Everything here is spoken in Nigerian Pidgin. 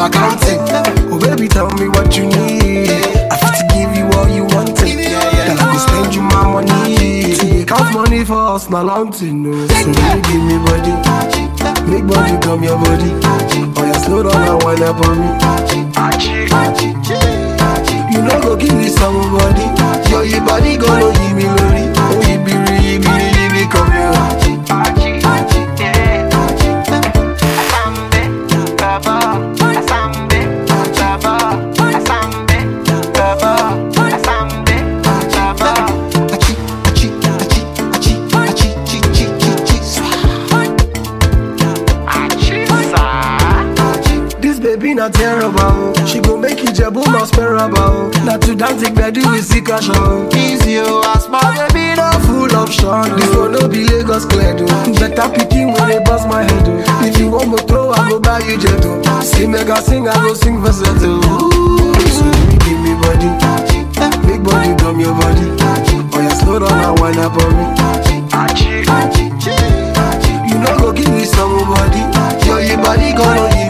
accounting. Oh baby, tell me what you need. I fit to give you all you want. Then I go spend you my money. To count money for us, not long to know. So baby, give me body. Big body, come your body. Oh yeah, slow down and wind up on me. You know go give me somebody. Yo, your body gonna give me lori. Oh, you be, come here. Baby not terrible, she gon' make you jaboo not sparable. Not to dance take bed with sick cash on. Easy as my baby not full of shot. This one no be Lagos clear do. Better picking when they bust my head do. If you want me throw, I go buy you jet do. See mega sing, I go sing for settle. So baby give me body, big body come your body. Oh yeah, slow down and wind up on me. You know go give me somebody, yo your body gonna give